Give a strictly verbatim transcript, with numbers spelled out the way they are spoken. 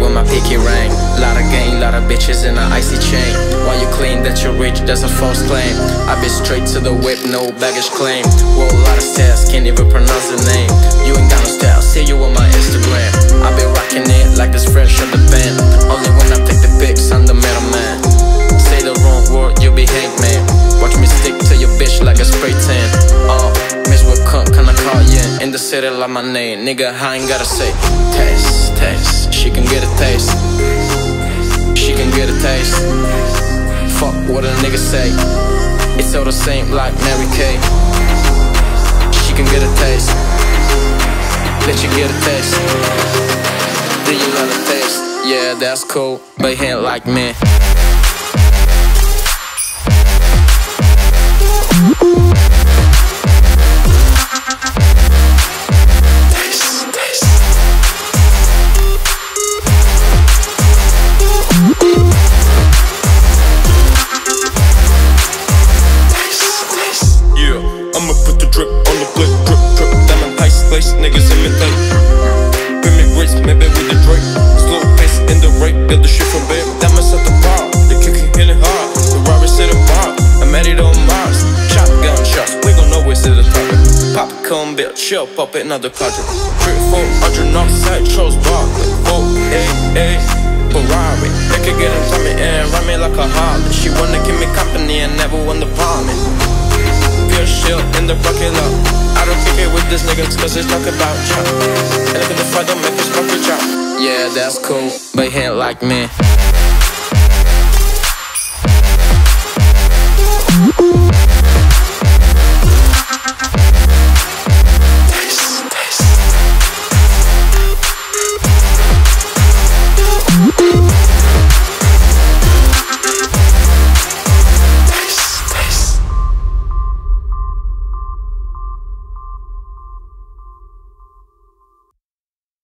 with my pinky ring. Lot of gang, lot of bitches in an icy chain. While you claim that you're rich, that's a false claim. I been straight to the whip, no baggage claim. Whoa, a lot of stairs, can't even pronounce the name. You ain't got no style, see you on my Instagram. I been rocking it like it's fresh on the band. Only when I take the pics, I'm the middleman. Say the wrong word, you be hangman. Watch me stick to your bitch like a spray tan. Oh, miss with cunt, can I call you? In the city like my name, nigga, I ain't gotta say. Taste, taste, she can get a taste. She can get a taste. Fuck what a nigga say. It's all the same like Mary Kay. She can get a taste. Let you get a taste. Do you love a taste? Yeah, that's cool, but he ain't like me. I'ma put the drip on the clip, drip, drip, diamond ice lace, niggas imitate. Bring me bricks, maybe with the Drake. Slow pace in the rate, build the shit from bed. Diamonds at the bar, the kick it hitting hard. The Robert said a bar, I'm at it on Mars. Shotgun shots, we gon' always hit the target. Pop come build, chill, pop it, another quadrant. Three, four, hundred north side, chose bar. Four, eight, eight, Ferrari. They could get him Tommy and run me like a Harley. She wanna give me company and never won the palming. Shit in the parking lot. I don't kick it with this niggas cause it's talk about chop. And if the fight don't make us fuck with chop. Yeah, that's cool, but he ain't like me.